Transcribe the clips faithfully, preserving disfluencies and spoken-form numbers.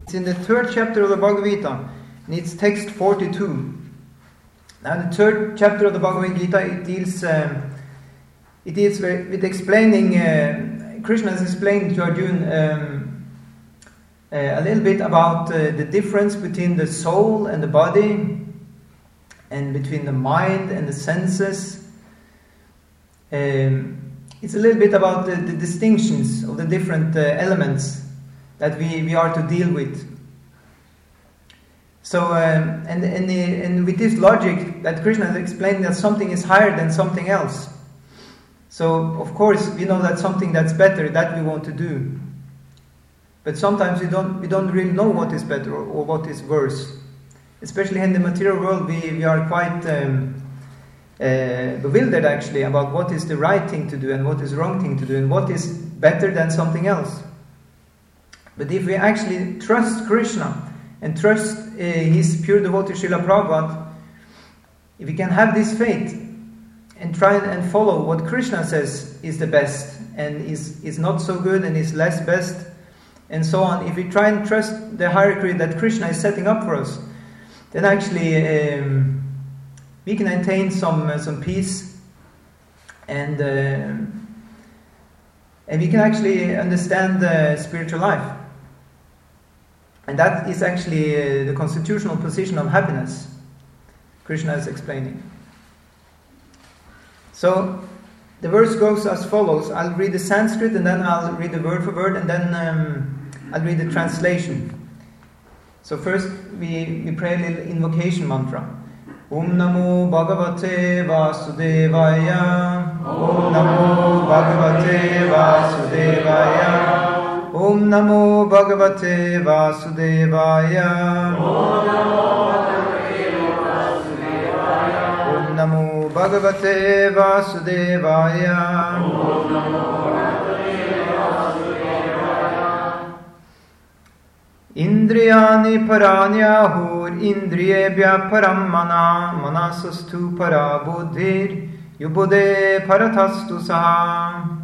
It's in the third chapter of the Bhagavad Gita, and it's text forty-two. Now, the third chapter of the Bhagavad Gita, it deals, um, it deals with explaining, uh, Krishna has explained to Arjuna um, uh, a little bit about uh, the difference between the soul and the body, and between the mind and the senses. Um, it's a little bit about the, the distinctions of the different uh, elements that we, we are to deal with. So, um, and, and, the, and with this logic that Krishna has explained that something is higher than something else. So, of course, we know that something that's better, that we want to do. But sometimes we don't, we don't really know what is better or, or what is worse. Especially in the material world, we, we are quite um, uh, bewildered actually about what is the right thing to do and what is the wrong thing to do and what is better than something else. But if we actually trust Krishna and trust uh, his pure devotee Srila Prabhupada, if we can have this faith and try and follow what Krishna says is the best and is, is not so good and is less best and so on, if we try and trust the hierarchy that Krishna is setting up for us, then actually um, we can attain some uh, some peace and uh, and we can actually understand the spiritual life. And that is actually uh, the constitutional position of happiness, Krishna is explaining. So, the verse goes as follows. I'll read the Sanskrit and then I'll read the word for word and then um, I'll read the translation. So first we, we pray a little invocation mantra. Om Namo Bhagavate Vasudevaya. Om Namo Bhagavate Vasudevaya. Om Namo Bhagavate Vasudevaya. Om Namo Bhagavate Vasudevaya. Om Namo Indriyani paranyahur indriyebhya param mana manasastu para buddhir yubode paratastu saha.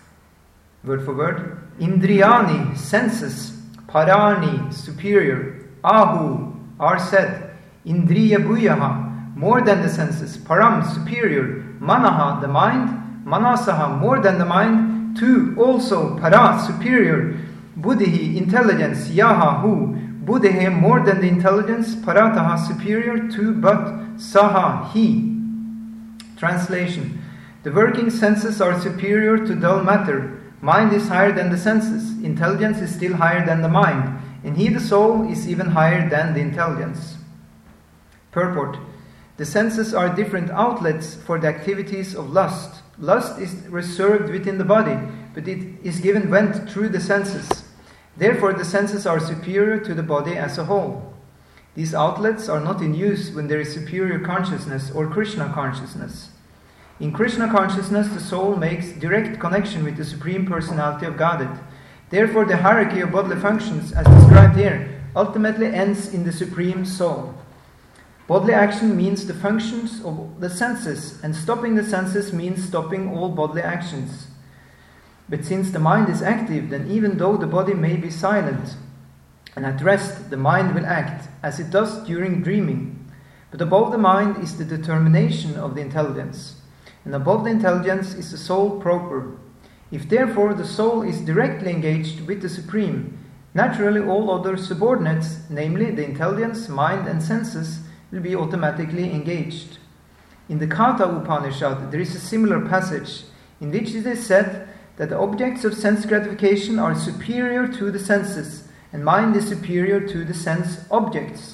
Word for word. Indriyani, senses, parani, superior, ahu, are said, indriya bhuyaha, more than the senses, param, superior, manaha, the mind, manasaha, more than the mind, two, also, para, superior, buddhi, intelligence, yaha, who, buddhi, more than the intelligence, parataha, superior, two, but, saha, he. Translation. The working senses are superior to dull matter. Mind is higher than the senses. Intelligence is still higher than the mind. And he, the soul, is even higher than the intelligence. Purport. The senses are different outlets for the activities of lust. Lust is reserved within the body, but it is given vent through the senses. Therefore, the senses are superior to the body as a whole. These outlets are not in use when there is superior consciousness or Krishna consciousness. In Krishna consciousness, the soul makes direct connection with the Supreme Personality of Godhead. Therefore, the hierarchy of bodily functions, as described here, ultimately ends in the Supreme Soul. Bodily action means the functions of the senses, and stopping the senses means stopping all bodily actions. But since the mind is active, then even though the body may be silent and at rest, the mind will act, as it does during dreaming. But above the mind is the determination of the intelligence. And above the intelligence is the soul proper. If therefore the soul is directly engaged with the Supreme, naturally all other subordinates, namely the intelligence, mind and senses, will be automatically engaged. In the Katha Upanishad there is a similar passage in which it is said that the objects of sense gratification are superior to the senses, and mind is superior to the sense objects.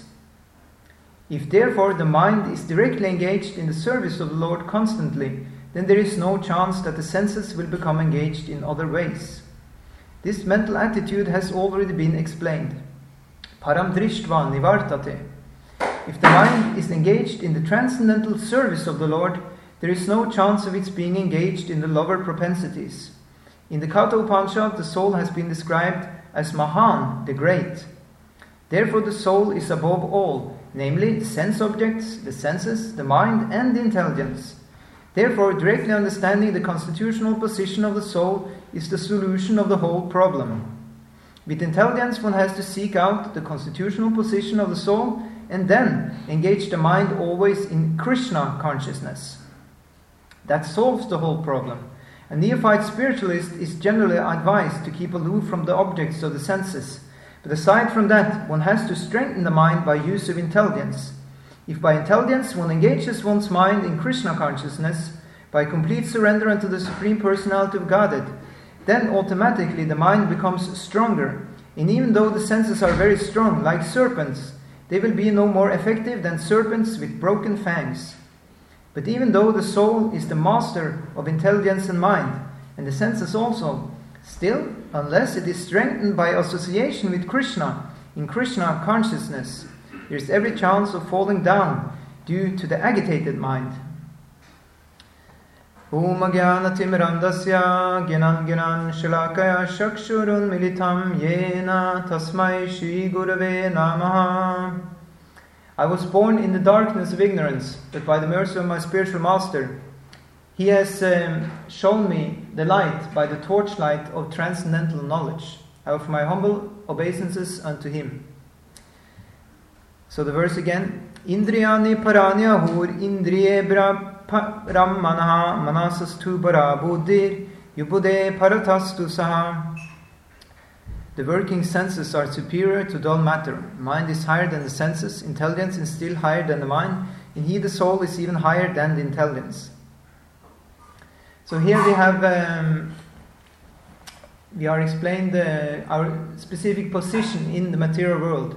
If therefore the mind is directly engaged in the service of the Lord constantly, then there is no chance that the senses will become engaged in other ways. This mental attitude has already been explained. Param drishtva nivartate. If the mind is engaged in the transcendental service of the Lord, there is no chance of its being engaged in the lower propensities. In the Katha Upanishad, the soul has been described as Mahan, the great. Therefore the soul is above all, namely the sense objects, the senses, the mind, and the intelligence. Therefore, directly understanding the constitutional position of the soul is the solution of the whole problem. With intelligence, one has to seek out the constitutional position of the soul and then engage the mind always in Krishna consciousness. That solves the whole problem. A neophyte spiritualist is generally advised to keep aloof from the objects of the senses. But aside from that, one has to strengthen the mind by use of intelligence. If by intelligence one engages one's mind in Krishna consciousness, by complete surrender unto the Supreme Personality of Godhead, then automatically the mind becomes stronger. And even though the senses are very strong, like serpents, they will be no more effective than serpents with broken fangs. But even though the soul is the master of intelligence and mind, and the senses also, still, unless it is strengthened by association with Krishna, in Krishna consciousness, there is every chance of falling down due to the agitated mind. Om Agyanatimirandasya Gyanan Gyanan Shalakaya Shakshurun Militam Yena Tasmai Shri Gurave Namaha. I was born in the darkness of ignorance, but by the mercy of my spiritual master, he has um, shown me the light by the torchlight of transcendental knowledge. I offer my humble obeisances unto him. So the verse again. Indriyani paranya hur indriye ram manaha manasastu bara buddhir yubude paratastu saha. The working senses are superior to dull matter. Mind is higher than the senses. Intelligence is still higher than the mind. In he, the soul, is even higher than the intelligence. So here we have, um, we are explained uh, our specific position in the material world.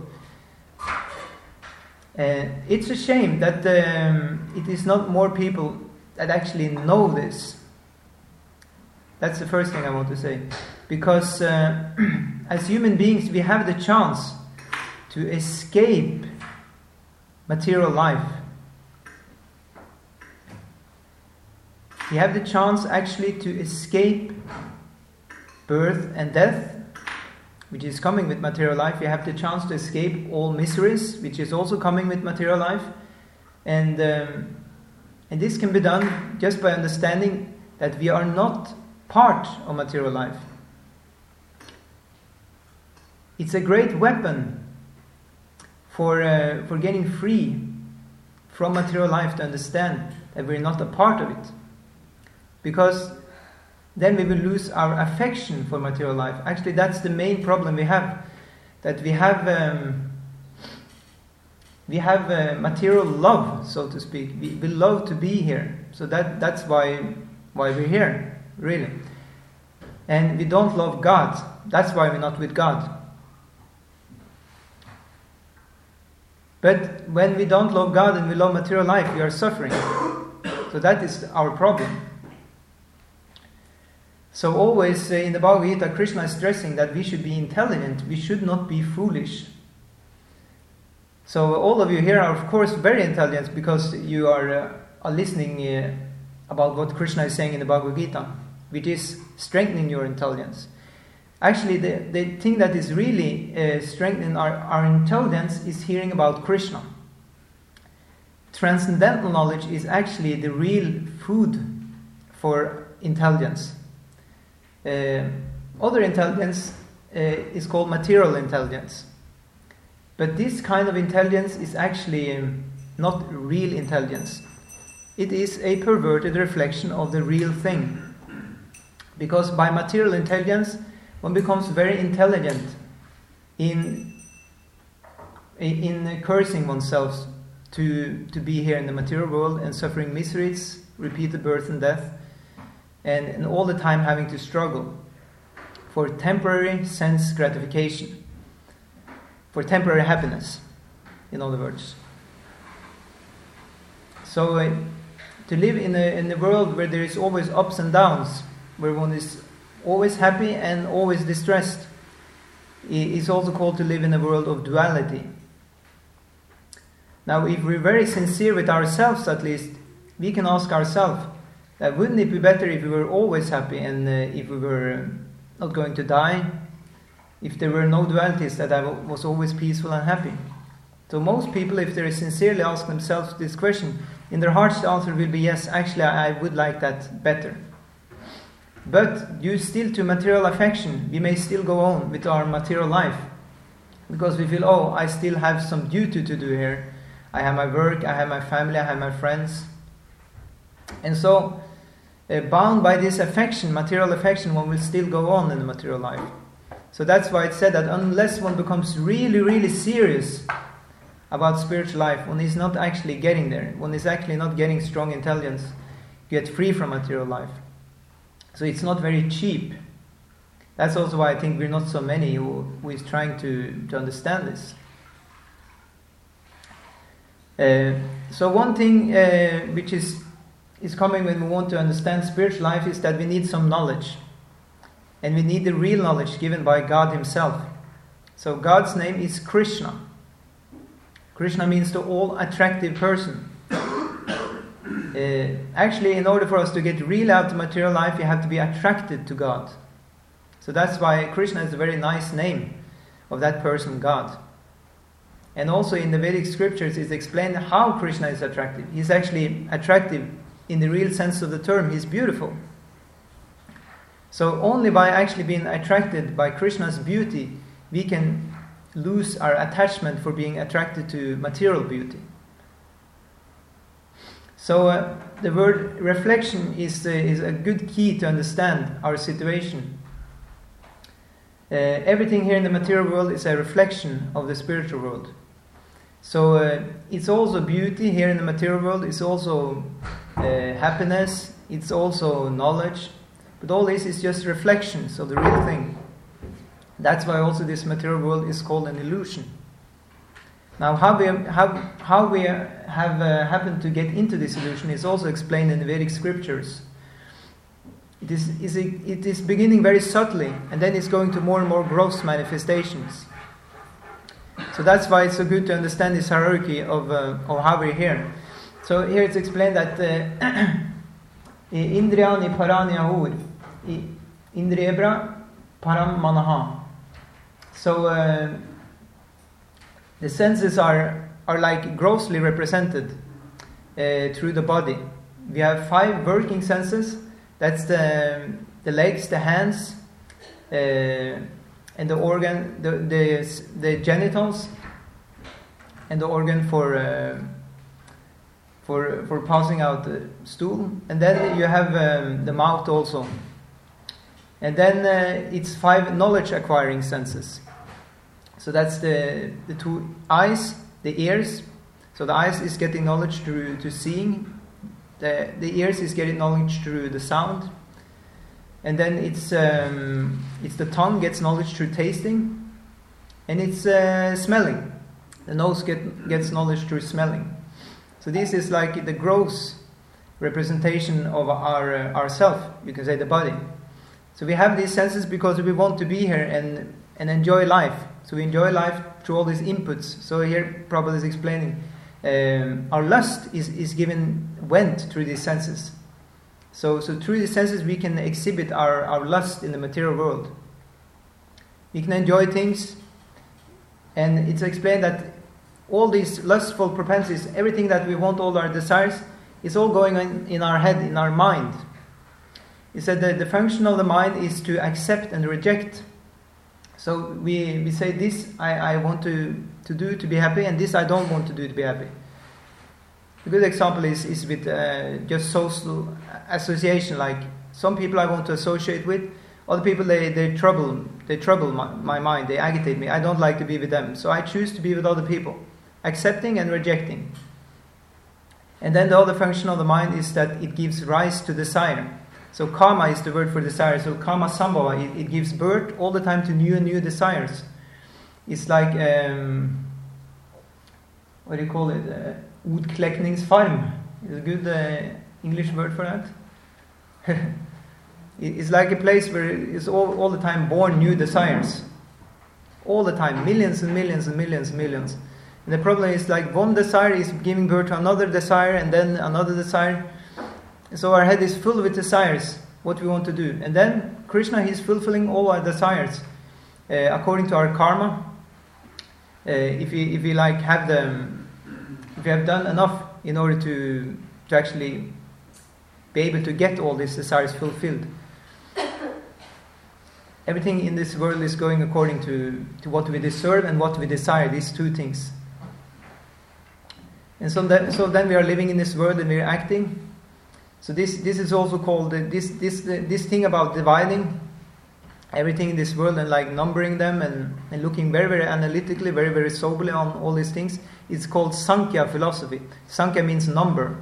Uh, it's a shame that um, it is not more people that actually know this. That's the first thing I want to say. Because uh, as human beings, we have the chance to escape material life. We have the chance actually to escape birth and death, which is coming with material life. We have the chance to escape all miseries, which is also coming with material life. And, um, and this can be done just by understanding that we are not part of material life. It's a great weapon for, uh, for getting free from material life, to understand that we're not a part of it. Because then we will lose our affection for material life. Actually, that's the main problem we have. That we have um, we have uh, material love, so to speak. We, we love to be here. So that that's why why we're here, really. And we don't love God. That's why we're not with God. But when we don't love God and we love material life, we are suffering. So that is our problem. So always uh, in the Bhagavad Gita, Krishna is stressing that we should be intelligent, we should not be foolish. So all of you here are of course very intelligent because you are, uh, are listening uh, about what Krishna is saying in the Bhagavad Gita, which is strengthening your intelligence. Actually, the, the thing that is really uh, strengthening our, our intelligence is hearing about Krishna. Transcendental knowledge is actually the real food for intelligence. Uh, other intelligence uh, is called material intelligence. But this kind of intelligence is actually um, not real intelligence. It is a perverted reflection of the real thing. Because by material intelligence, one becomes very intelligent in, in cursing oneself to, to be here in the material world and suffering miseries, repeated birth and death, and, and all the time having to struggle for temporary sense gratification, for temporary happiness, in other words. So uh, to live in a, in a world where there is always ups and downs, where one is always happy and always distressed, is also called to live in a world of duality. Now, if we're very sincere with ourselves, at least, we can ask ourselves, that wouldn't it be better if we were always happy and uh, if we were not going to die? If there were no dualities, that I was always peaceful and happy? So most people, if they sincerely ask themselves this question, in their hearts the answer will be yes, actually I would like that better. But due still to material affection, we may still go on with our material life. Because we feel, oh, I still have some duty to do here. I have my work, I have my family, I have my friends. And so, uh, bound by this affection, material affection, one will still go on in the material life. So that's why it's said that unless one becomes really, really serious about spiritual life, one is not actually getting there. One is actually not getting strong intelligence, get free from material life. So it's not very cheap. That's also why I think we're not so many who, who is trying to, to understand this. Uh, so one thing uh, which is, is coming when we want to understand spiritual life is that we need some knowledge. And we need the real knowledge given by God Himself. So God's name is Krishna. Krishna means the all-attractive person. Uh, actually, in order for us to get real out of material life, you have to be attracted to God. So that's why Krishna is a very nice name of that person, God. And also in the Vedic scriptures, it's explained how Krishna is attractive. He's actually attractive in the real sense of the term. He's beautiful. So only by actually being attracted by Krishna's beauty, we can lose our attachment for being attracted to material beauty. So uh, the word reflection is, uh, is a good key to understand our situation. Uh, everything here in the material world is a reflection of the spiritual world. So uh, it's also beauty here in the material world, it's also uh, happiness, it's also knowledge. But all this is just reflections of the real thing. That's why also this material world is called an illusion. Now, how we how, how we have uh, happened to get into this illusion is also explained in the Vedic scriptures. It is, is a, it is beginning very subtly, and then it's going to more and more gross manifestations. So that's why it's so good to understand this hierarchy of, uh, of how we're here. So here it's explained that uh, Indriyani paranyahur, Indriyebra param manaha. So uh, the senses are, are like grossly represented uh, through the body. We have five working senses. That's the, the legs, the hands, uh, and the organ, the, the, the genitals, and the organ for uh, for for passing out the stool. And then you have um, the mouth also. And then uh, it's five knowledge acquiring senses. So that's the the two eyes, the ears. So the eyes is getting knowledge through to seeing. The the ears is getting knowledge through the sound. And then it's um, it's the tongue gets knowledge through tasting. And it's uh, smelling. The nose get, gets knowledge through smelling. So this is like the gross representation of our uh, ourself, you can say the body. So we have these senses because we want to be here and, and enjoy life. So we enjoy life through all these inputs. So here Prabhupada is explaining um, our lust is, is given went through these senses. So so through these senses we can exhibit our, our lust in the material world. We can enjoy things, and it's explained that all these lustful propensities, everything that we want, all our desires, is all going on in our head, in our mind. He said that the function of the mind is to accept and reject. So we, we say this I, I want to, to do to be happy, and this I don't want to do to be happy. A good example is, is with uh, just social association. Like some people I want to associate with, other people they, they trouble they trouble my, my mind, they agitate me. I don't like to be with them. So I choose to be with other people, accepting and rejecting. And then the other function of the mind is that it gives rise to desire. So karma is the word for desire. So karma sambhava, it, it gives birth all the time to new and new desires. It's like, um, what do you call it? Uh, Utkläckningsfarm is a good uh, English word for that. It's like a place where it's all, all the time born new desires. All the time, millions and millions and millions and millions. And the problem is like one desire is giving birth to another desire and then another desire. So our head is full with desires, what we want to do. And then Krishna, He is fulfilling all our desires uh, according to our karma. Uh, if we if we like have the, if we have done enough in order to to actually be able to get all these desires fulfilled. everything in this world is going according to, to what we deserve and what we desire, these two things. And so, that, so then we are living in this world and we are acting. So this this is also called, uh, this, this, uh, this thing about dividing everything in this world and like numbering them and, and looking very, very analytically, very, very soberly on all these things. It's called Sankhya philosophy. Sankhya means number.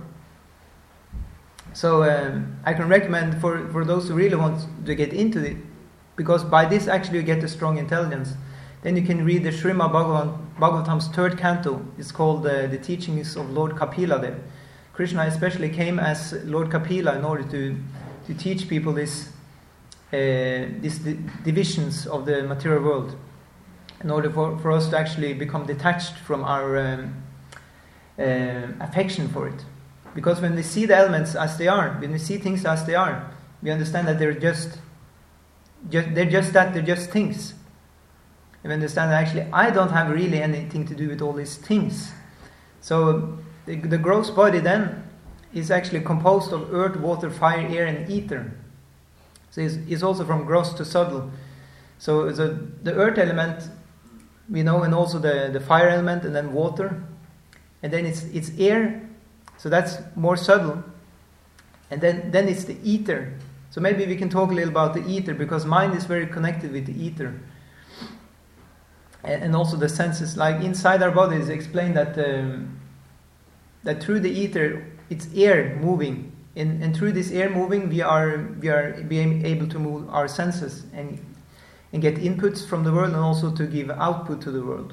So um, I can recommend for, for those who really want to get into it, because by this actually you get a strong intelligence. Then you can read the Srimad Bhagavatam, Bhagavatam's third canto. It's called uh, The Teachings of Lord Kapila there. Krishna especially came as Lord Kapila in order to, to teach people this Uh, these di- divisions of the material world, in order for, for us to actually become detached from our um, uh, affection for it. Because when we see the elements as they are, when we see things as they are, we understand that they're just, just they're just that, they're just things. And we understand that actually I don't have really anything to do with all these things. So the, the gross body then is actually composed of earth, water, fire, air and ether. So it's, it's also from gross to subtle. So the, the earth element, we know, and also the, the fire element, and then water. And then it's it's air, so that's more subtle. And then, then it's the ether. So maybe we can talk a little about the ether, because mind is very connected with the ether. And, and also the senses, like inside our bodies, explain that, um, that through the ether, it's air moving. And, and through this air moving, we are we are being able to move our senses and and get inputs from the world, and also to give output to the world.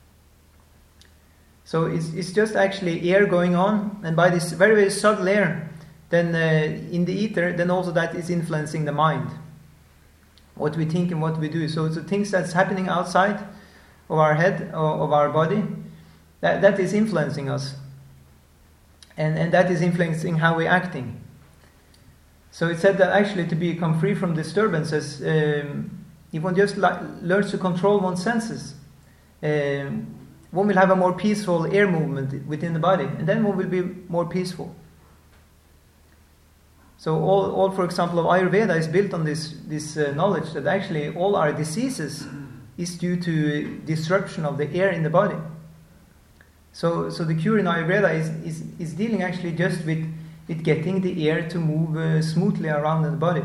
So it's it's just actually air going on, and by this very very subtle air, then uh, in the ether, then also that is influencing the mind, what we think and what we do. So it's the things that's happening outside of our head or of our body, that that is influencing us. And, and that is influencing how we're acting. So it said that actually to become free from disturbances, um, if one just li- learns to control one's senses, um, one will have a more peaceful air movement within the body, and then one will be more peaceful. So all, all for example, of Ayurveda is built on this, this uh, knowledge that actually all our diseases is due to disruption of the air in the body. So, so the cure in Ayurveda is, is, is dealing actually just with, with getting the air to move uh, smoothly around in the body.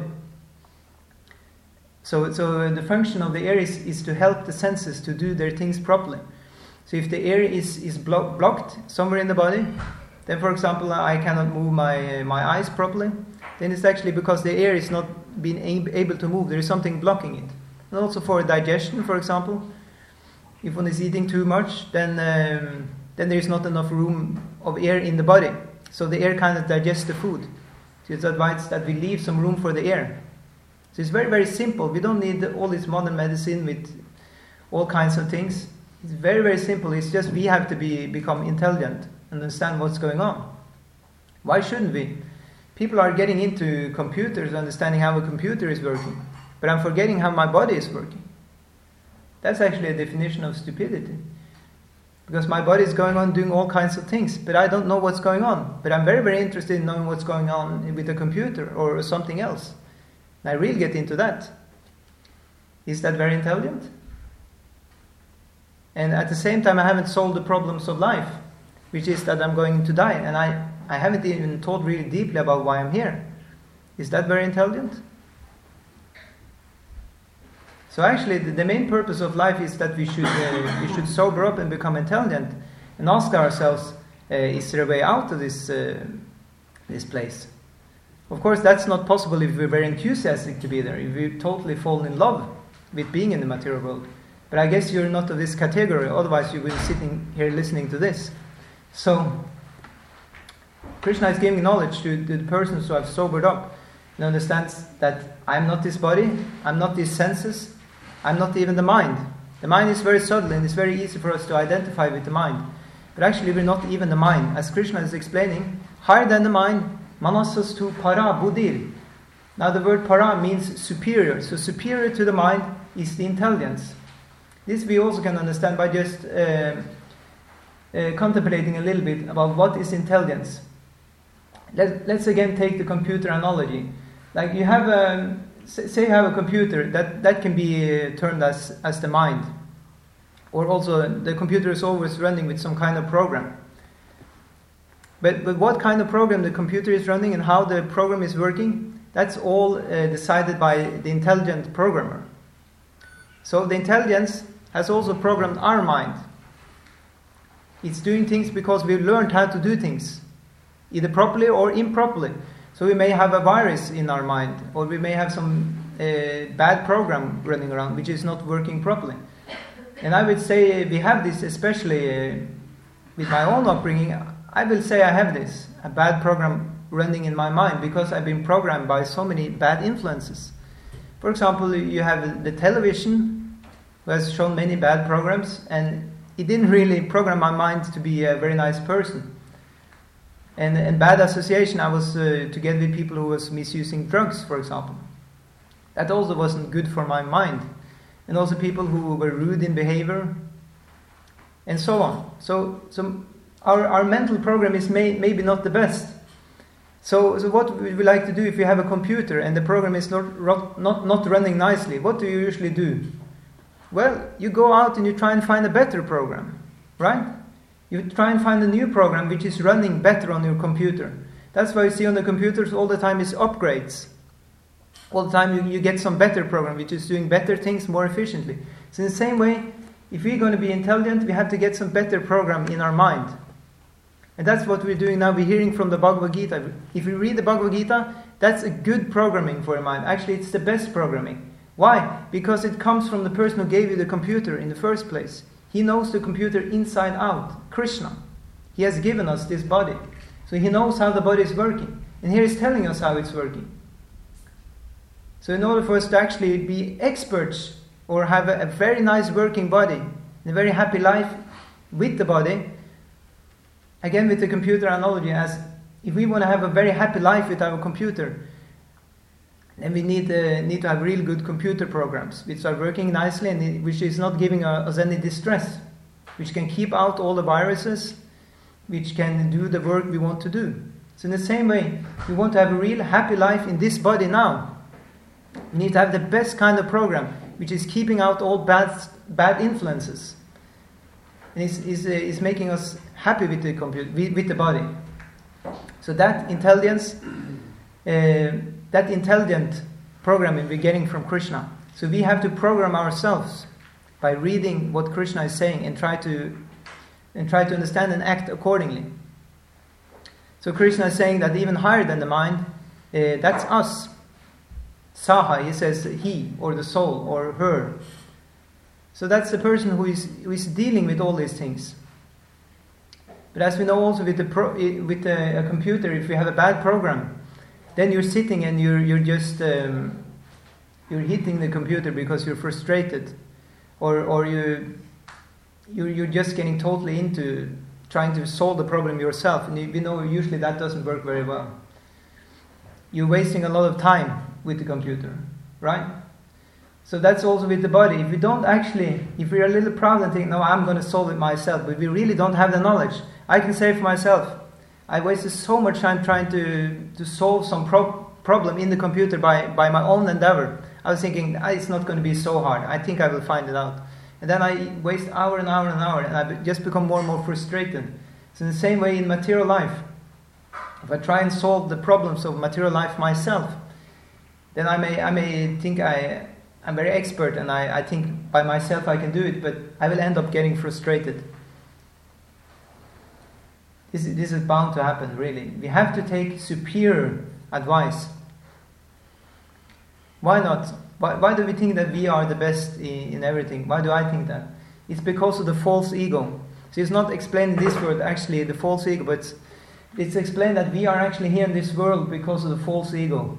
So, so the function of the air is, is to help the senses to do their things properly. So if the air is, is blo- blocked somewhere in the body, then for example I cannot move my, uh, my eyes properly, then it's actually because the air is not being ab- able to move. There is something blocking it. And also for digestion, for example, if one is eating too much, then... Um, then there is not enough room of air in the body. So the air cannot digest the food. So it's advised that we leave some room for the air. So it's very, very simple. We don't need all this modern medicine with all kinds of things. It's very, very simple. It's just we have to be become intelligent and understand what's going on. Why shouldn't we? People are getting into computers, understanding how a computer is working. But I'm forgetting how my body is working. That's actually a definition of stupidity. Because my body is going on doing all kinds of things, but I don't know what's going on. But I'm very, very interested in knowing what's going on with the computer or something else. And I really get into that. Is that very intelligent? And at the same time, I haven't solved the problems of life, which is that I'm going to die. And I, I haven't even thought really deeply about why I'm here. Is that very intelligent? So actually, the, the main purpose of life is that we should uh, we should sober up and become intelligent, and ask ourselves: uh, is there a way out of this uh, this place? Of course, that's not possible if we're very enthusiastic to be there. If we totally fall in love with being in the material world. But I guess you're not of this category. Otherwise, you will be sitting here listening to this. So Krishna is giving knowledge to, to the persons who have sobered up and understands that I'm not this body, I'm not these senses. I'm not even the mind. The mind is very subtle and it's very easy for us to identify with the mind. But actually we're not even the mind. As Krishna is explaining, higher than the mind, manasas tu para buddhir. Now the word para means superior. So superior to the mind is the intelligence. This we also can understand by just uh, uh, contemplating a little bit about what is intelligence. Let, let's again take the computer analogy. Like you have a, say you have a computer, that, that can be uh, termed as, as the mind. Or also the computer is always running with some kind of program. But, but what kind of program the computer is running and how the program is working, that's all uh, decided by the intelligent programmer. So the intelligence has also programmed our mind. It's doing things because we've learned how to do things, either properly or improperly. So we may have a virus in our mind, or we may have some uh, bad program running around which is not working properly. And I would say we have this, especially uh, with my own upbringing. I will say I have this, a bad program running in my mind because I've been programmed by so many bad influences. For example, you have the television, who has shown many bad programs, and it didn't really program my mind to be a very nice person. And, and bad association, I was uh, together with people who was misusing drugs, for example. That also wasn't good for my mind. And also people who were rude in behavior, and so on. So, so our, our mental program is may, maybe not the best. So, so what would we like to do if you have a computer and the program is not, not, not running nicely? What do you usually do? Well, you go out and you try and find a better program, right? You try and find a new program which is running better on your computer. That's why you see on the computers all the time is upgrades. All the time you, you get some better program which is doing better things more efficiently. So in the same way, if we're going to be intelligent, we have to get some better program in our mind. And that's what we're doing now. We're hearing from the Bhagavad Gita. If we read the Bhagavad Gita, that's a good programming for your mind. Actually, it's the best programming. Why? Because it comes from the person who gave you the computer in the first place. He knows the computer inside out. Krishna. He has given us this body. So he knows how the body is working. And here he's telling us how it's working. So in order for us to actually be experts or have a, a very nice working body, a very happy life with the body, again with the computer analogy, as if we want to have a very happy life with our computer, then we need, uh, need to have really good computer programs which are working nicely and it, which is not giving uh, us any distress, which can keep out all the viruses, which can do the work we want to do. So in the same way, we want to have a real happy life in this body now. We need to have the best kind of program, which is keeping out all bad bad influences. And is is uh, is making us happy with the computer, with, with the body. So that intelligence, uh, that intelligent programming we're getting from Krishna. So we have to program ourselves by reading what Krishna is saying and try to and try to understand and act accordingly. So Krishna is saying that even higher than the mind, uh, that's us. Saha, he says he, or the soul, or her. So that's the person who is who is dealing with all these things. But as we know also with the pro, with a, a computer, if you have a bad program, then you're sitting and you're you're just um, you're hitting the computer because you're frustrated, or or you you're you're just getting totally into trying to solve the problem yourself, and you, you know usually that doesn't work very well. You're wasting a lot of time with the computer, right? So that's also with the body. If we don't actually, if we're a little proud and think, no, I'm going to solve it myself, but we really don't have the knowledge. I can say for myself, I wasted so much time trying to, to solve some pro- problem in the computer by, by my own endeavor. I was thinking, ah, it's not going to be so hard. I think I will find it out. And then I waste hour and hour and hour, and I just become more and more frustrated. So in the same way in material life, if I try and solve the problems of material life myself, then I may I may think I, I'm very expert and I, I think by myself I can do it, but I will end up getting frustrated. This, this is bound to happen, really. We have to take superior advice. Why not? Why, why do we think that we are the best in, in everything? Why do I think that? It's because of the false ego. So it's not explained in this word, actually, the false ego, but it's, it's explained that we are actually here in this world because of the false ego.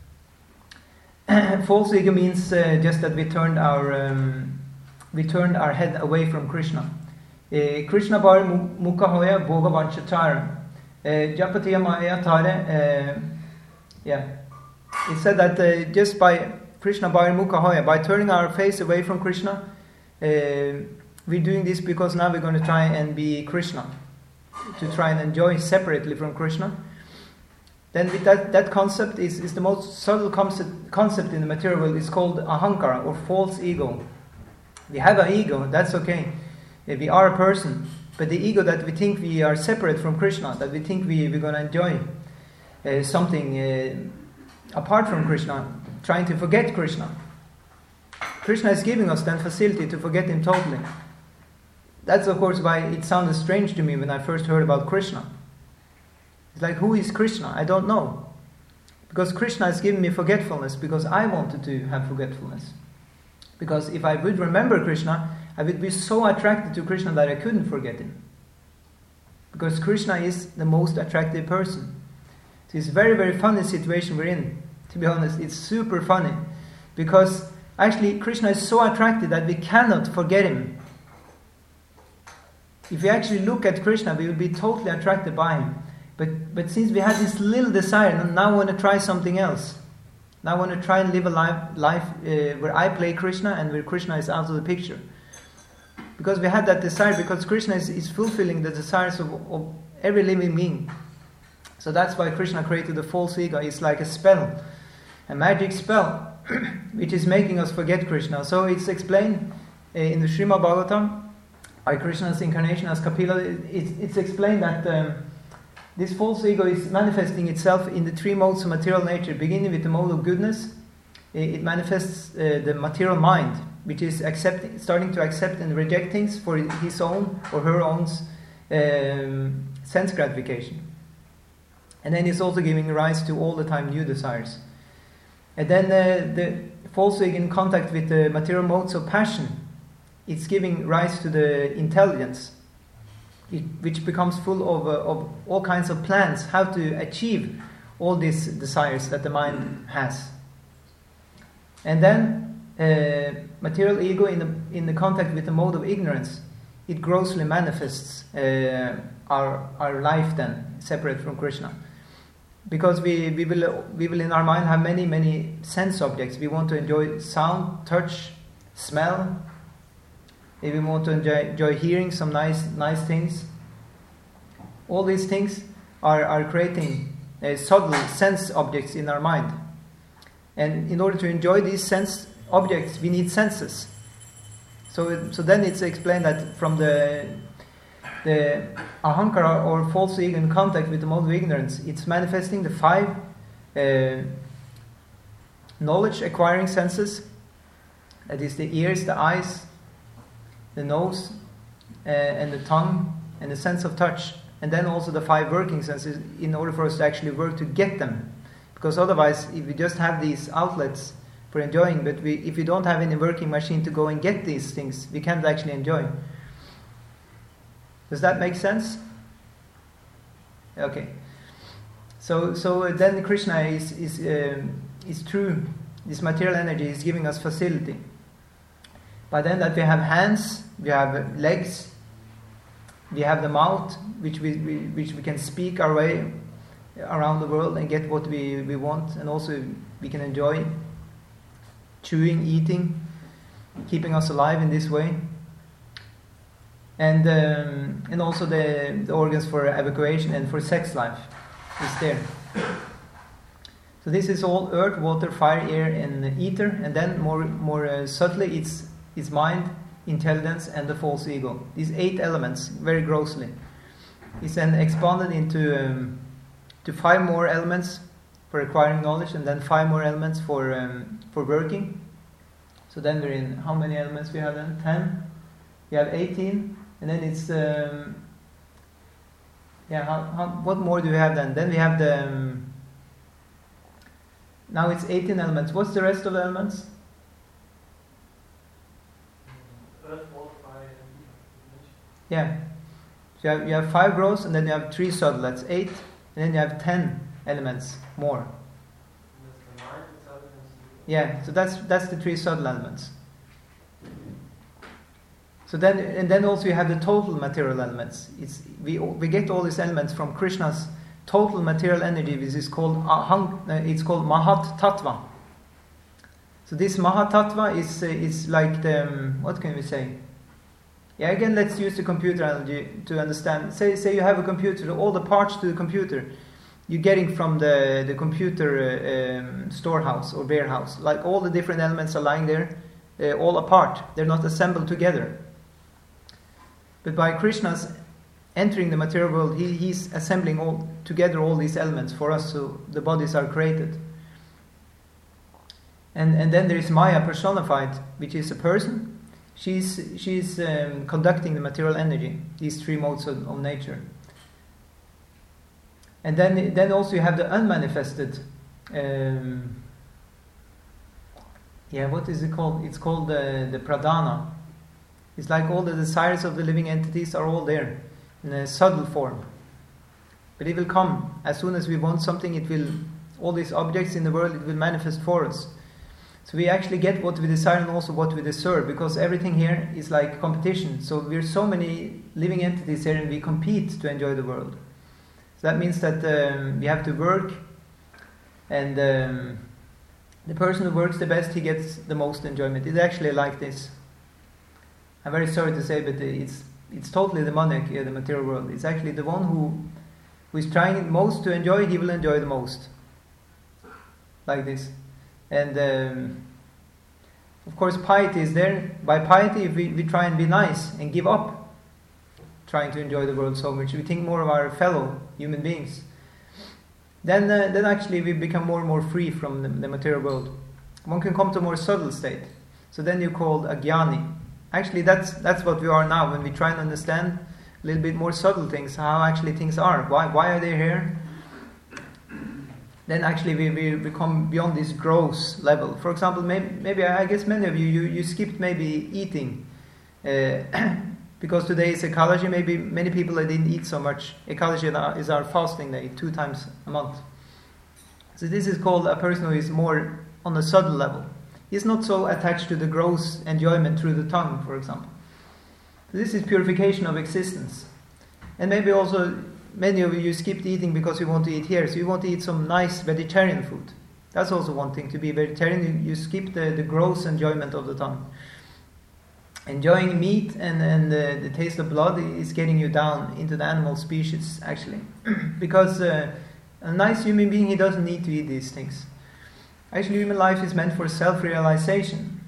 False ego means uh, just that we turned our um, we turned our head away from Krishna. Uh, Krishna bar mukha hoya bhoga vanchatar. Japatiya maya tare. Yeah, it said that uh, just by Krishna bar mukha hoya, by turning our face away from Krishna, uh, we're doing this because now we're going to try and be Krishna, to try and enjoy separately from Krishna. then with that, that concept is, is the most subtle concept, concept in the material world. It's called ahankara, or false ego. We have an ego, that's okay. We are a person. But the ego that we think we are separate from Krishna, that we think we, we're going to enjoy uh, something uh, apart from Krishna, trying to forget Krishna. Krishna is giving us that facility to forget Him totally. That's of course why it sounded strange to me when I first heard about Krishna. It's like, who is Krishna? I don't know. Because Krishna has given me forgetfulness because I wanted to have forgetfulness. Because if I would remember Krishna, I would be so attracted to Krishna that I couldn't forget Him. Because Krishna is the most attractive person. So it's a very, very funny situation we're in. To be honest, it's super funny. Because actually Krishna is so attractive that we cannot forget Him. If we actually look at Krishna, we will be totally attracted by Him. But but since we had this little desire, now I want to try something else. Now I want to try and live a life, life uh, where I play Krishna and where Krishna is out of the picture. Because we had that desire, because Krishna is, is fulfilling the desires of, of every living being. So that's why Krishna created the false ego. It's like a spell, a magic spell, which is making us forget Krishna. So it's explained uh, in the Srimad Bhagavatam, by Krishna's incarnation as Kapila. It's, it's explained that um, this false ego is manifesting itself in the three modes of material nature, beginning with the mode of goodness. It manifests uh, the material mind, which is accepting, starting to accept and reject things for his own or her own um, sense gratification. And then it's also giving rise to all the time new desires. And then uh, the false ego in contact with the material modes of passion, it's giving rise to the intelligence, it, which becomes full of, uh, of all kinds of plans, how to achieve all these desires that the mind has. And then uh, material ego in the, in the contact with the mode of ignorance, it grossly manifests uh, our, our life then, separate from Krishna. Because we, we, will, we will in our mind have many, many sense objects. We want to enjoy sound, touch, smell. We want to enjoy, enjoy hearing some nice nice things. All these things are, are creating uh, subtle sense objects in our mind. And in order to enjoy these sense objects, we need senses. So, so then it's explained that from the the ahankara or false ego in contact with the mode of ignorance, it's manifesting the five uh, knowledge acquiring senses. That is the ears, the eyes, the nose, uh, and the tongue, and the sense of touch. And then also the five working senses, in order for us to actually work to get them. Because otherwise, if we just have these outlets for enjoying, but we, if we don't have any working machine to go and get these things, we can't actually enjoy. Does that make sense? Okay. So, so then Krishna is is uh, is true. This material energy is giving us facility. By then that we have hands, we have legs, we have the mouth, which we, we which we can speak our way around the world and get what we, we want, and also we can enjoy chewing, eating, keeping us alive in this way. And um, and also the, the organs for evacuation and for sex life is there. So this is all earth, water, fire, air, and ether. And then more more uh, subtly, it's it's mind, intelligence, and the false ego. These eight elements, very grossly, is then expanded into um, to five more elements for acquiring knowledge, and then five more elements for um, for working. So then we're in how many elements we have then? Ten. We have eighteen. And then it's, um, yeah, how, how, what more do we have then? Then we have the, um, now it's eighteen elements. What's the rest of the elements? Earth, water, fire, and yeah. So you have, you have five gross, and then you have three subtle, that's eight. And then you have ten elements more. And that's the mind, intelligence. Yeah, so that's that's the three subtle elements. So then, and then also you have the total material elements. It's, we we get all these elements from Krishna's total material energy, which is called ahang, uh, it's called Mahat Tattva. So this Mahat Tattva is uh, is like the um, what can we say? Yeah, again, let's use the computer analogy to understand. Say say you have a computer, all the parts to the computer you're getting from the, the computer uh, um, storehouse or warehouse. Like all the different elements are lying there, uh, all apart. They're not assembled together. But by Krishna's entering the material world, he, he's assembling all together all these elements for us, so the bodies are created. And and then there is Maya personified, which is a person. She's she's um, conducting the material energy, these three modes of, of nature. And then then also you have the unmanifested. Um, yeah, what is it called? It's called the the pradhana. It's like all the desires of the living entities are all there in a subtle form. But it will come as soon as we want something. It will, all these objects in the world, it will manifest for us. So we actually get what we desire and also what we deserve, because everything here is like competition. So we're so many living entities here and we compete to enjoy the world. So that means that um, we have to work, and um, the person who works the best, he gets the most enjoyment. It's actually like this. I'm very sorry to say, but it's it's totally demonic, uh, the material world. It's actually the one who who is trying most to enjoy, he will enjoy the most. Like this. And um, of course piety is there. By piety, if we, we try and be nice and give up trying to enjoy the world so much, we think more of our fellow human beings, then uh, then actually we become more and more free from the, the material world. One can come to a more subtle state. So then you're called a jnani. Actually that's that's what we are now, when we try and understand a little bit more subtle things, how actually things are. Why why are they here? Then actually we, we become beyond this gross level. For example, maybe, maybe I guess many of you, you, you skipped maybe eating. Uh, because today is Ekadashi, maybe many people that didn't eat so much. Ekadashi is our fasting day, two times a month. So this is called a person who is more on a subtle level. He's not so attached to the gross enjoyment through the tongue, for example. So this is purification of existence. And maybe also many of you skipped eating because you want to eat here, so you want to eat some nice vegetarian food. That's also one thing, to be vegetarian. You, you skip the, the gross enjoyment of the tongue. Enjoying meat and, and the, the taste of blood is getting you down into the animal species, actually. Because uh, a nice human being, he doesn't need to eat these things. Actually, human life is meant for self-realization.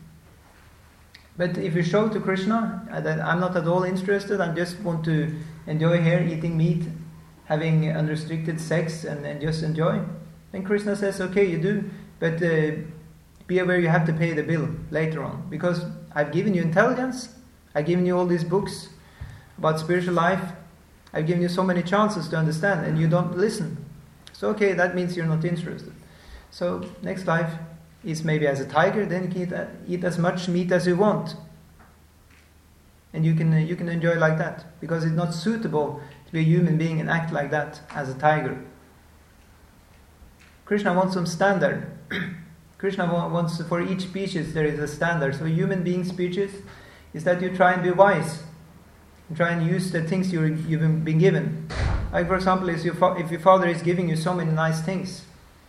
But if you show to Krishna that I'm not at all interested, I just want to enjoy here, eating meat, having unrestricted sex, and, and just enjoy, then Krishna says, okay, you do, but uh, be aware you have to pay the bill later on, because I've given you intelligence, I've given you all these books about spiritual life, I've given you so many chances to understand, and you don't listen. So okay, that means you're not interested. So next life is maybe as a tiger, then you can eat, uh, eat as much meat as you want, and you can uh, you can enjoy like that, because it's not suitable to be a human being and act like that as a tiger. Krishna wants some standard. Krishna wants, for each species there is a standard. So a human being species is that you try and be wise, and try and use the things you you've been given. Like for example, if your, fa- if your father is giving you so many nice things,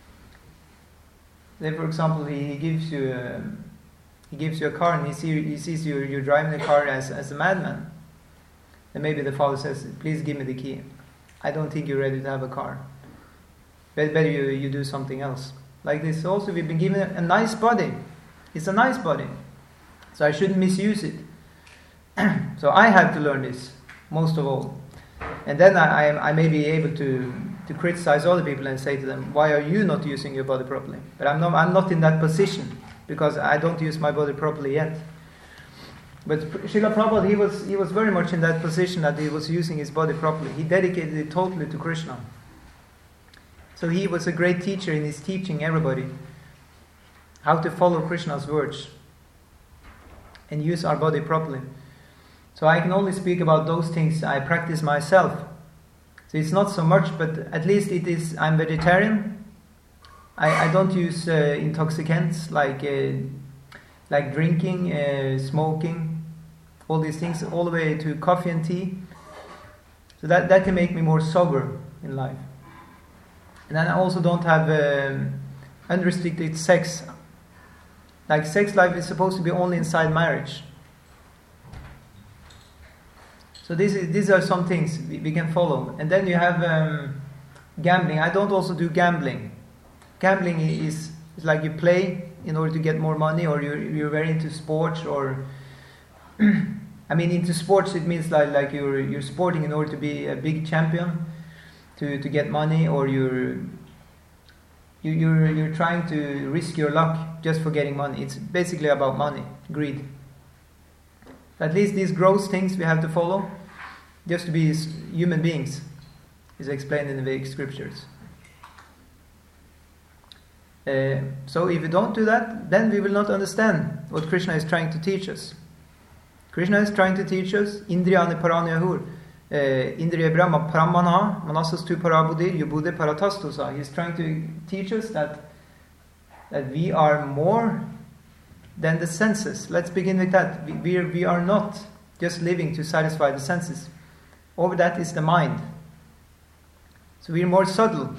then for example he, he gives you a, he gives you a car, and he, see, he sees you you're driving the car as, as a madman. Then maybe the father says, please give me the key. I don't think you're ready to have a car. Better you, you do something else. Like this also, we've been given a, a nice body. It's a nice body. So I shouldn't misuse it. So I have to learn this, most of all. And then I, I, I may be able to, to criticize other people and say to them, why are you not using your body properly? But I'm not, I'm not in that position, because I don't use my body properly yet. But Srila Prabhupada, he was he was very much in that position that he was using his body properly. He dedicated it totally to Krishna. So he was a great teacher in his teaching everybody how to follow Krishna's words and use our body properly. So I can only speak about those things I practice myself. So it's not so much, but at least it is, I'm vegetarian. I, I don't use uh, intoxicants like uh, like drinking, uh, smoking, all these things, all the way to coffee and tea. So that, that can make me more sober in life. And then I also don't have um, unrestricted sex. Like sex life is supposed to be only inside marriage. So this is, these are some things we, we can follow. And then you have um, gambling. I don't also do gambling. Gambling is, is like you play in order to get more money, or you're, you're very into sports, or I mean, into sports it means like, like you're, you're sporting in order to be a big champion, to, to get money, or you're, you, you're, you're trying to risk your luck just for getting money. It's basically about money, greed. At least these gross things we have to follow just to be human beings, is explained in the Vedic scriptures. Uh, so if we don't do that, then we will not understand what Krishna is trying to teach us. Krishna is trying to teach us Indriyani Paranyahur, Indriya Brahma Pramana Manasas tu Parabuddhi Yubuddhe Paratastusa. He's trying to teach us that that we are more than the senses. Let's begin with that. We, we, are, we are not just living to satisfy the senses. Over that is the mind. So we are more subtle.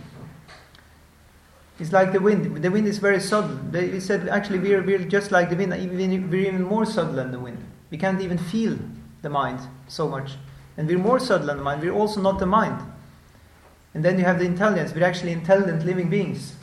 It's like the wind. The wind is very subtle. They said actually we are, we are just like the wind. Even, we're even more subtle than the wind. We can't even feel the mind so much. And we're more subtle than the mind. We're also not the mind. And then you have the intelligence. We're actually intelligent living beings.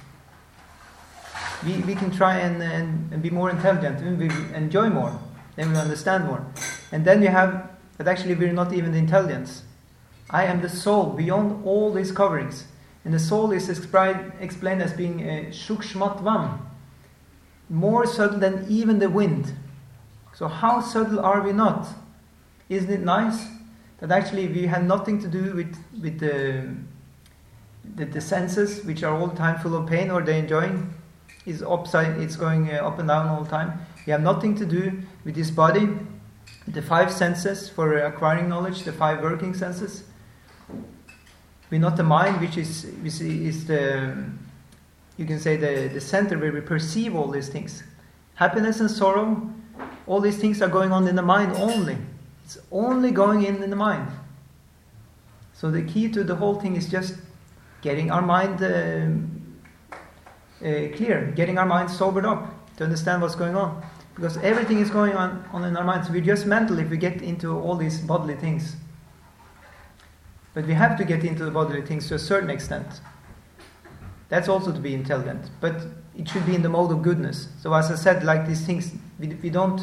We, we can try and, and, and be more intelligent. And we enjoy more. Then we understand more. And then you have that actually we're not even the intelligence. I am the soul beyond all these coverings. And the soul is explained, explained as being uh, shukshmatvam, more subtle than even the wind. So how subtle are we not? Isn't it nice that actually we have nothing to do with, with the, the, the senses, which are all the time full of pain, or they're enjoying? It's, upside, it's going uh, up and down all the time. We have nothing to do with this body, the five senses for acquiring knowledge, the five working senses. We're not the mind, which is, which is the, you can say, the, the center where we perceive all these things. Happiness and sorrow, all these things are going on in the mind only. It's only going in in the mind. So the key to the whole thing is just getting our mind uh, uh, clear, getting our mind sobered up to understand what's going on. Because everything is going on, on in our mind. So we're just mental if we get into all these bodily things. But we have to get into the bodily things to a certain extent. That's also to be intelligent. But it should be in the mode of goodness. So as I said, like these things, we, we don't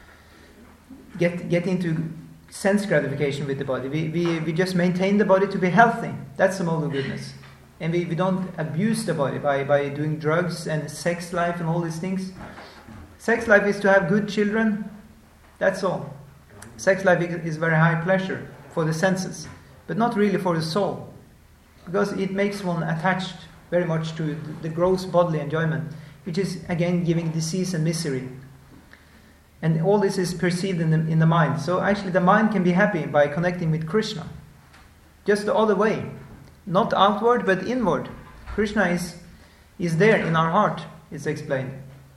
get get into sense gratification with the body. We, we, we just maintain the body to be healthy. That's the mode of goodness. And we, we don't abuse the body by, by doing drugs and sex life and all these things. Sex life is to have good children. That's all. Sex life is very high pleasure for the senses, but not really for the soul, because it makes one attached very much to the gross bodily enjoyment, which is again giving disease and misery. And all this is perceived in the, in the mind. So actually the mind can be happy by connecting with Krishna. Just the other way. Not outward, but inward. Krishna is, is there in our heart, it's explained.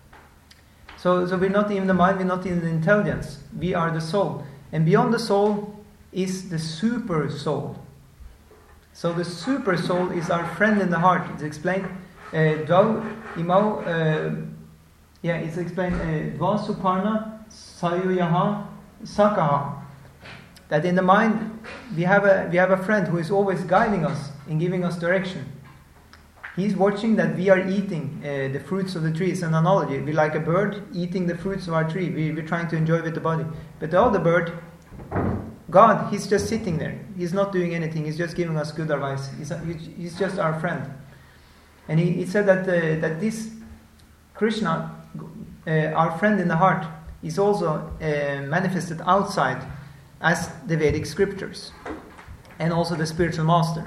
So, so we're not even the mind, we're not even the intelligence. We are the soul. And beyond the soul is the super soul. So the super soul is our friend in the heart. It's explained. Dvav imau, yeah, it's explained. Dva suparna sayuyaha sakaha. That in the mind we have a we have a friend who is always guiding us and giving us direction. He's watching that we are eating uh, the fruits of the tree. It's an analogy. We're like a bird eating the fruits of our tree. We, we're trying to enjoy with the body. But the other bird, God, He's just sitting there. He's not doing anything. He's just giving us good advice. He's, he's just our friend. And he, he said that uh, that this Krishna, uh, our friend in the heart, is also uh, manifested outside as the Vedic scriptures and also the spiritual master.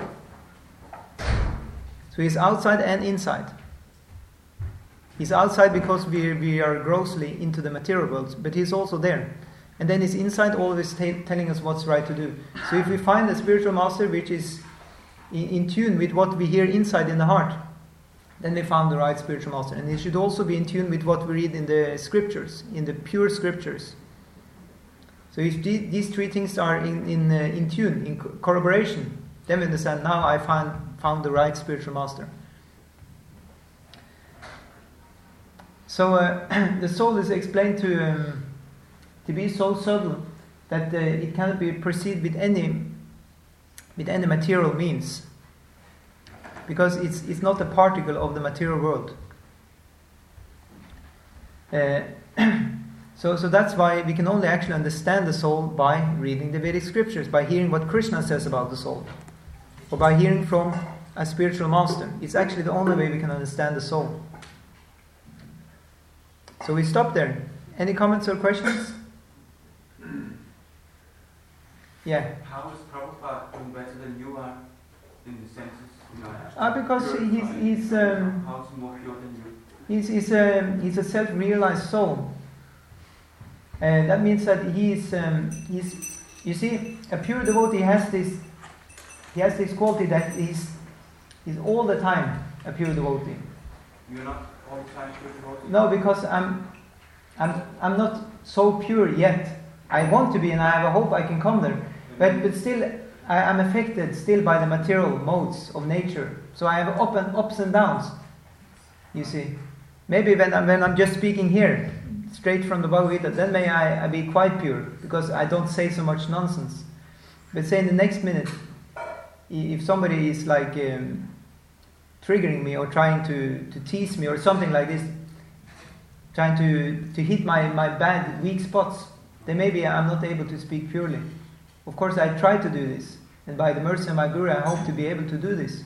So he's outside and inside. He's outside because we, we are grossly into the material world, but he's also there. And then he's inside, always t- telling us what's right to do. So if we find a spiritual master which is in, in tune with what we hear inside in the heart, then we found the right spiritual master. And it should also be in tune with what we read in the scriptures, in the pure scriptures. So if the, these three things are in, in, uh, in tune, in co- corroboration, then we understand, now I find, found the right spiritual master. So uh, the soul is explained to um, to be so subtle that uh, it cannot be perceived with any with any material means. because it's it's not a particle of the material world. Uh, so, so that's why we can only actually understand the soul by reading the Vedic scriptures, by hearing what Krishna says about the soul, or by hearing from a spiritual master. It's actually the only way we can understand the soul. So we stop there. Any comments or questions? Yeah. How is Prabhupada doing better than you are in the senses? You know, Ah, because he's he's um, how is he more pure than you? he's he's a he's a self-realized soul, and that means that he's um, he's you see, a pure devotee has this he has this quality that he's he's all the time a pure devotee. You're not all the time pure devotee? No, because I'm I'm I'm not so pure yet. I want to be, and I have a hope I can come there. But but still, I am affected still by the material modes of nature. So I have up and ups and downs. You see, maybe when I'm when I'm just speaking here, straight from the Bhagavad Gita, then may I, I be quite pure because I don't say so much nonsense. But say in the next minute, if somebody is like um, triggering me or trying to, to tease me or something like this, trying to to hit my my bad weak spots, then maybe I'm not able to speak purely. Of course, I try to do this, and by the mercy of my Guru, I hope to be able to do this.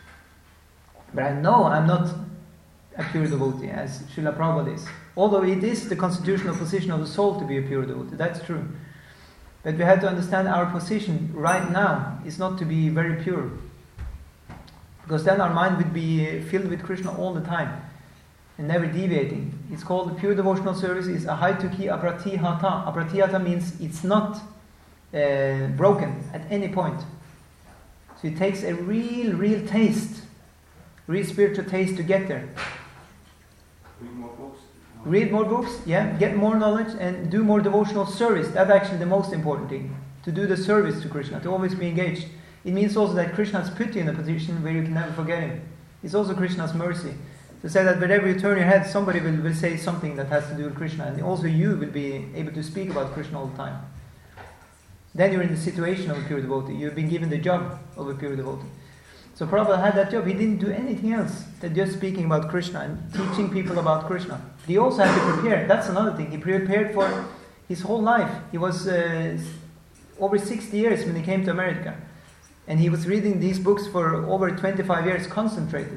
But I know I'm not a pure devotee, as Srila Prabhupada is. Although it is the constitutional position of the soul to be a pure devotee, that's true. But we have to understand our position right now is not to be very pure. Because then our mind would be filled with Krishna all the time, and never deviating. It's called the pure devotional service is ahaituki apratihata. Apratihata means it's not uh, broken at any point. So it takes a real, real taste, real spiritual taste to get there. Read more books. Read more books, yeah, get more knowledge and do more devotional service. That's actually the most important thing. To do the service to Krishna, to always be engaged. It means also that Krishna has put you in a position where you can never forget him. It's also Krishna's mercy. To say that wherever you turn your head, somebody will, will say something that has to do with Krishna, and also you will be able to speak about Krishna all the time. Then you're in the situation of a pure devotee. You've been given the job of a pure devotee. So Prabhupada had that job. He didn't do anything else than just speaking about Krishna and teaching people about Krishna. He also had to prepare. That's another thing. He prepared for his whole life. He was uh, over sixty years when he came to America. And he was reading these books for over twenty-five years concentrated.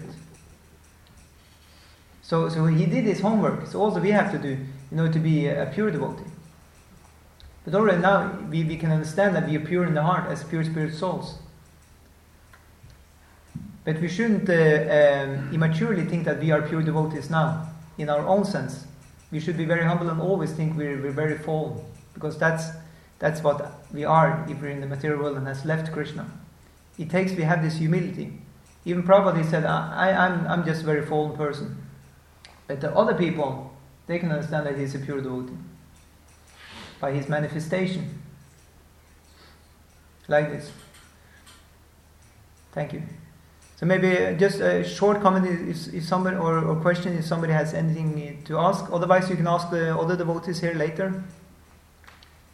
So, so he did his homework. So also we have to do, you know, to be a pure devotee. But already now we, we can understand that we are pure in the heart as pure spirit souls. But we shouldn't uh, um, immaturely think that we are pure devotees now, in our own sense. We should be very humble and always think we're, we're very fallen, because that's that's what we are if we're in the material world and has left Krishna. It takes we have this humility. Even Prabhupada said, I, I'm I'm just a very fallen person. But the other people, they can understand that he's a pure devotee by his manifestation. Like this. Thank you. So maybe just a short comment if, if somebody or, or question if somebody has anything to ask. Otherwise, you can ask the other devotees here later.